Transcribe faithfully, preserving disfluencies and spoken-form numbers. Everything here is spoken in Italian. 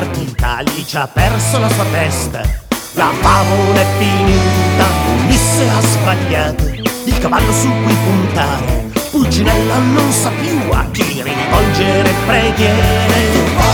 Il Calice ha perso la sua testa, la favola è finita, Ulisse ha sbagliato il cavallo su cui puntare. Pulcinella non sa più a chi rivolgere preghiere.